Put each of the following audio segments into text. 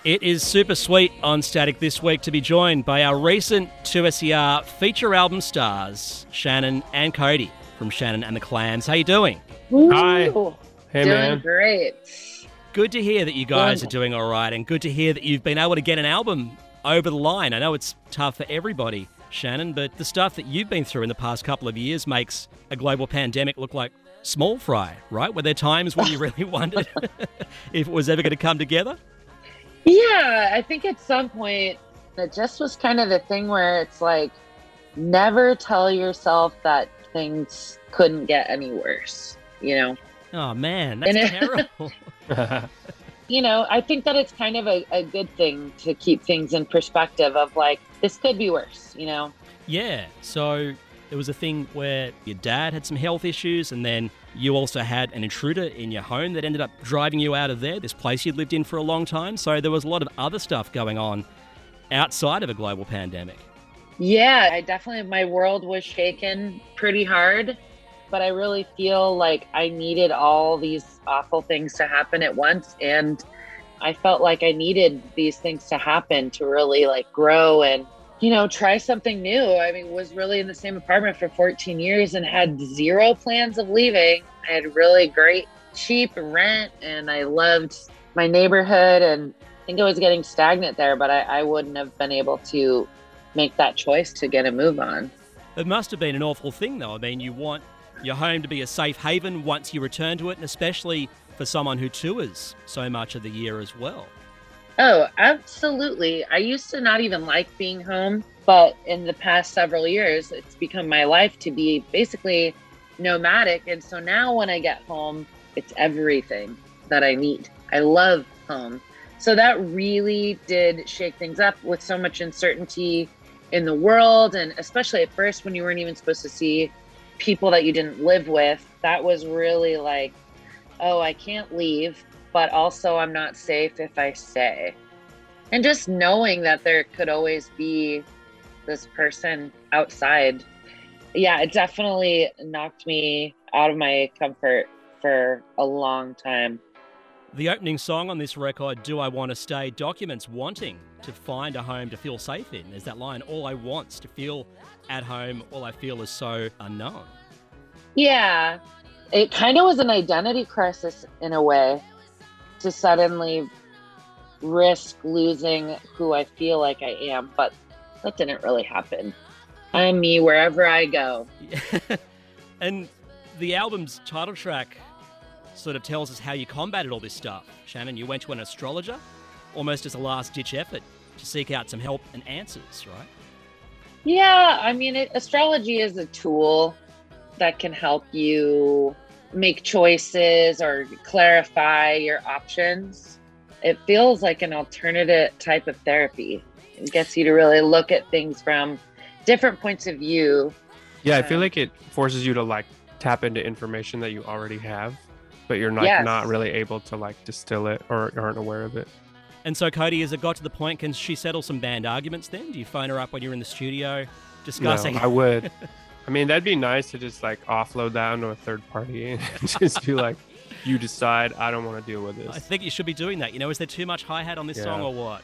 It is super sweet on Static this week to be joined by our recent 2SER feature album stars, Shannon and Cody from Shannon and the Clams. How you doing? Hi. Hey, Doing man. great. Good to hear that you guys are doing all right, and good to hear that you've been able to get an album over the line. I know it's tough for everybody, Shannon, but the stuff that you've been through in the past couple of years makes a global pandemic look like small fry, right? Were there times when you really wondered if it was ever going to come together? Yeah, I think at some point it just was kind of the thing where it's like, never tell yourself that things couldn't get any worse, you know? Oh, man, that's terrible. You know, I think that it's kind of a good thing to keep things in perspective of like, this could be worse, you know? Yeah, so there was a thing where your dad had some health issues, and then you also had an intruder in your home that ended up driving you out of there, this place you'd lived in for a long time. So there was a lot of other stuff going on outside of a global pandemic. Yeah, my world was shaken pretty hard, but I really feel like I needed all these awful things to happen at once. And I felt like I needed these things to happen to really like grow and, you know, try something new. I mean, was really in the same apartment for 14 years and had zero plans of leaving. I had really great, cheap rent, and I loved my neighborhood. And I think I was getting stagnant there, but I wouldn't have been able to make that choice to get a move on. It must have been an awful thing, though. I mean, you want your home to be a safe haven once you return to it, and especially for someone who tours so much of the year as well. Oh, absolutely. I used to not even like being home, but in the past several years, it's become my life to be basically nomadic. And so now when I get home, it's everything that I need. I love home. So that really did shake things up with so much uncertainty in the world. And especially at first when you weren't even supposed to see people that you didn't live with, that was really like, oh, I can't leave, but also I'm not safe if I stay. And just knowing that there could always be this person outside. Yeah, it definitely knocked me out of my comfort for a long time. The opening song on this record, Do I Want to Stay, documents wanting to find a home to feel safe in. There's that line, all I want's to feel at home, all I feel is so unknown. Yeah, it kind of was an identity crisis in a way, to suddenly risk losing who I feel like I am, but that didn't really happen. I'm me wherever I go. And the album's title track sort of tells us how you combated all this stuff. Shannon, you went to an astrologer almost as a last-ditch effort to seek out some help and answers, right? Yeah, I mean, astrology is a tool that can help you make choices or clarify your options. It feels like an alternative type of therapy. It gets you to really look at things from different points of view. Yeah, I feel like it forces you to like tap into information that you already have, but you're like not really able to like distill it or aren't aware of it. And so, Cody, has it got to the point, can she settle some band arguments then? Do you phone her up when you're in the studio discussing? No, I would. I mean, that'd be nice to just like offload that onto a third party and just be like, you decide, I don't want to deal with this. I think you should be doing that. You know, is there too much hi-hat on this song or what?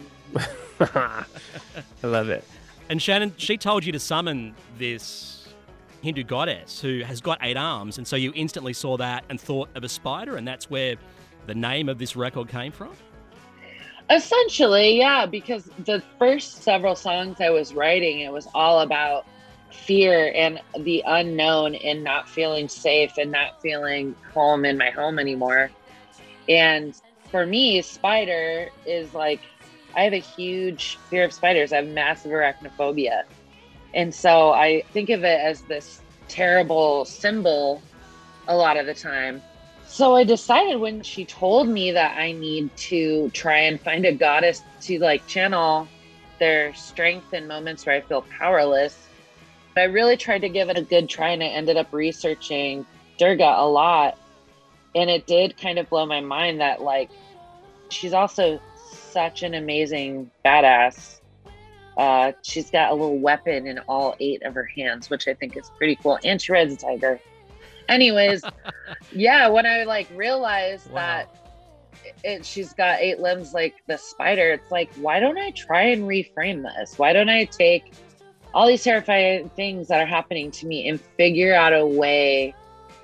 I love it. And Shannon, she told you to summon this Hindu goddess who has got 8 arms, and so you instantly saw that and thought of a spider, and that's where the name of this record came from? Essentially, yeah, because the first several songs I was writing, it was all about fear and the unknown and not feeling safe and not feeling home in my home anymore. And for me, spider is like, I have a huge fear of spiders. I have massive arachnophobia. And so I think of it as this terrible symbol a lot of the time. So I decided when she told me that I need to try and find a goddess to like channel their strength in moments where I feel powerless, I really tried to give it a good try, and I ended up researching Durga a lot. And it did kind of blow my mind that like, she's also such an amazing badass. She's got a little weapon in all 8 of her hands, which I think is pretty cool. And she rides a tiger. Anyways, yeah, when I like realized that she's got 8 limbs like the spider. It's like, why don't I try and reframe this? Why don't I take all these terrifying things that are happening to me and figure out a way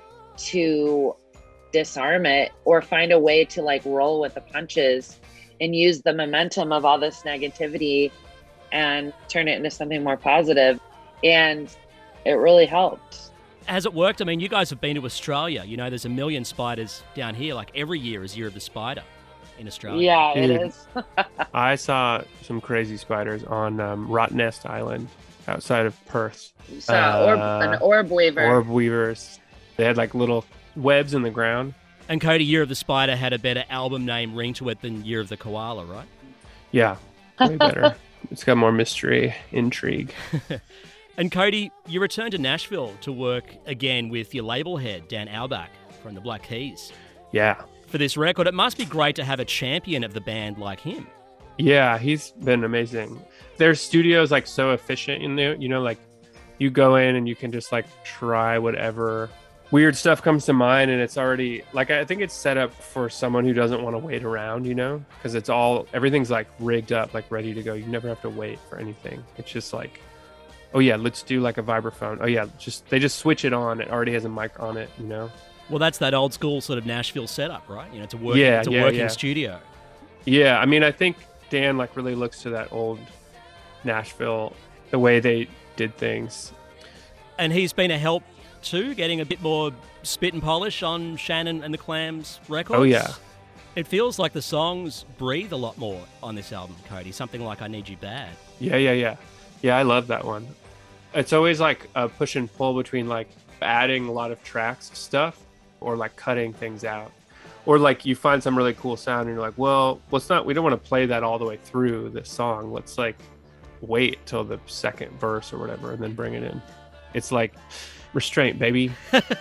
to disarm it, or find a way to like roll with the punches and use the momentum of all this negativity and turn it into something more positive. And it really helped. Has it worked? I mean, you guys have been to Australia. You know, there's a million spiders down here. Like every year is Year of the Spider in Australia. Yeah, Dude, it is. I saw some crazy spiders on Rottnest Island outside of Perth. So, an orb weaver. Orb weavers. They had like little webs in the ground. And Cody, Year of the Spider had a better album name ring to it than Year of the Koala, right? Yeah, way better. It's got more mystery, intrigue. And Cody, you returned to Nashville to work again with your label head, Dan Auerbach from the Black Keys. Yeah. For this record, it must be great to have a champion of the band like him. Yeah, he's been amazing. Their studio's like so efficient in there, you know, like you go in and you can just like try whatever weird stuff comes to mind, and it's already like, I think it's set up for someone who doesn't want to wait around, you know, because everything's like rigged up, like ready to go. You never have to wait for anything. It's just like, oh yeah, let's do like a vibraphone. Oh yeah, they just switch it on. It already has a mic on it, you know. Well, that's that old school sort of Nashville setup, right? You know, it's a working studio. Yeah, I mean, I think Dan like really looks to that old Nashville, the way they did things. And he's been a help too, getting a bit more spit and polish on Shannon and the Clams records. Oh yeah. It feels like the songs breathe a lot more on this album, Cody. Something like I Need You Bad. Yeah. Yeah, I love that one. It's always like a push and pull between like adding a lot of tracks stuff or like cutting things out. Or like you find some really cool sound and you're like, well, we don't want to play that all the way through this song. Let's like wait till the second verse or whatever and then bring it in. It's like restraint, baby.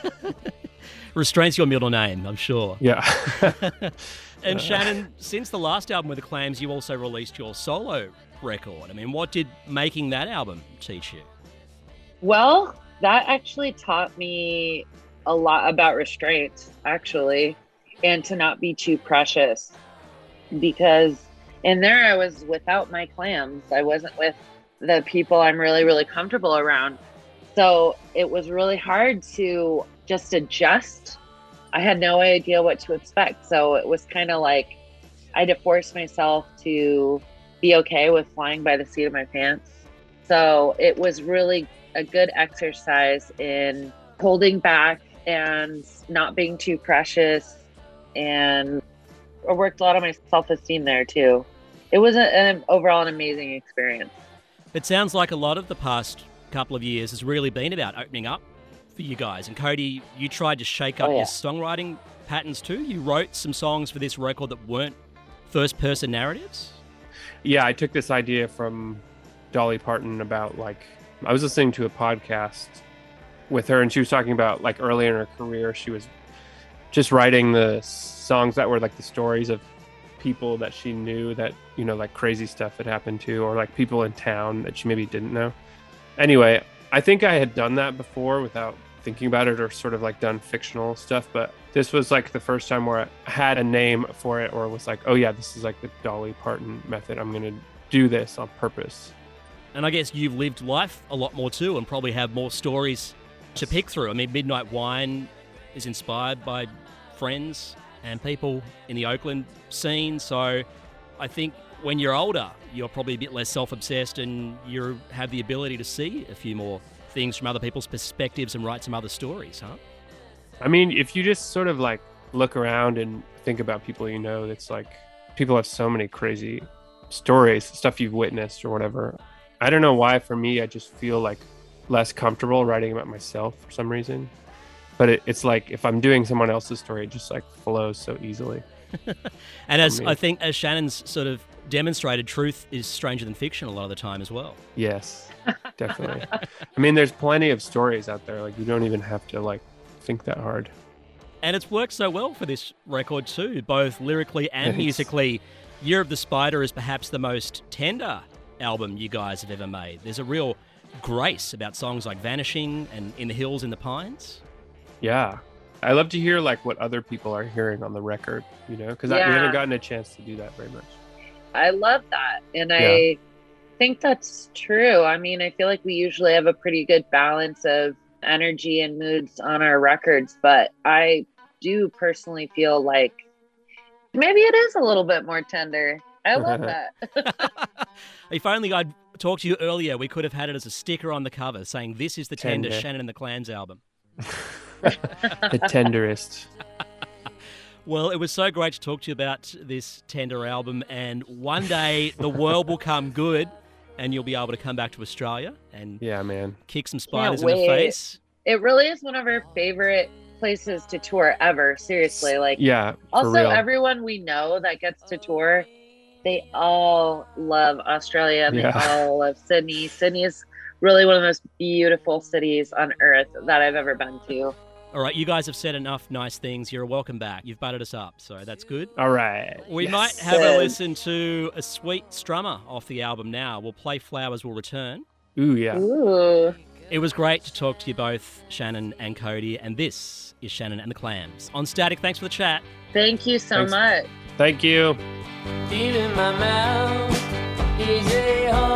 Restraint's your middle name, I'm sure. Yeah. And Shannon, since the last album with the Clams, you also released your solo record. I mean, what did making that album teach you? Well, that actually taught me a lot about restraint, actually, and to not be too precious. Because in there, I was without my clams. I wasn't with the people I'm really, really comfortable around. So it was really hard to just adjust. I had no idea what to expect. So it was kind of like I had to force myself to be okay with flying by the seat of my pants. So it was really a good exercise in holding back and not being too precious. And I worked a lot on my self-esteem there too. It was overall an amazing experience. It sounds like a lot of the past couple of years has really been about opening up for you guys. And Cody, you tried to shake up your songwriting patterns too. You wrote some songs for this record that weren't first-person narratives. Yeah, I took this idea from Dolly Parton about like, I was listening to a podcast with her and she was talking about like early in her career, she was just writing the songs that were like the stories of people that she knew that, you know, like crazy stuff had happened to, or like people in town that she maybe didn't know. Anyway, I think I had done that before without thinking about it, or sort of like done fictional stuff, but this was like the first time where I had a name for it, or was like, oh yeah, this is like the Dolly Parton method. I'm going to do this on purpose. And I guess you've lived life a lot more too, and probably have more stories to pick through. I mean, Midnight Wine is inspired by friends and people in the Oakland scene. So I think when you're older, you're probably a bit less self-obsessed and you have the ability to see a few more things from other people's perspectives and write some other stories, huh? I mean, if you just sort of like look around and think about people you know, it's like people have so many crazy stories, stuff you've witnessed or whatever. I don't know why, for me, I just feel like less comfortable writing about myself for some reason. But it's like if I'm doing someone else's story, it just like flows so easily. And I think as Shannon's sort of demonstrated, truth is stranger than fiction a lot of the time as well. Yes, definitely. I mean, there's plenty of stories out there. Like you don't even have to like think that hard. And it's worked so well for this record too, both lyrically and musically. Year of the Spider is perhaps the most tender album you guys have ever made. There's a real grace about songs like Vanishing and In the Hills in the Pines. Yeah. I love to hear like what other people are hearing on the record, you know, because we Yeah. haven't gotten a chance to do that very much. I love that. And I think that's true. I mean, I feel like we usually have a pretty good balance of energy and moods on our records, but I do personally feel like maybe it is a little bit more tender. I love that. If only I'd talked to you earlier, we could have had it as a sticker on the cover saying, "This is the Tender Tender. Shannon and the Clams album." The tenderest. Well, it was so great to talk to you about this Tender album, and one day the world will come good and you'll be able to come back to Australia and Yeah, man. kick some spiders in the wait. face. It really is one of our favorite places to tour ever. Seriously. Like, Yeah, for also, real. everyone we know that gets to tour, they all love Australia and Yeah. they all love Sydney. Sydney is really one of the most beautiful cities on earth that I've ever been to. All right, you guys have said enough nice things. You're welcome back. You've butted us up, so that's good. All right. We Yes. might have a listen to a sweet strummer off the album now. We'll play Flowers Will Return. Ooh, yeah. Ooh. It was great to talk to you both, Shannon and Cody, and this is Shannon and the Clams. On Static, thanks for the chat. Thank you so Thanks. much. Thank you. Deep in my mouth is a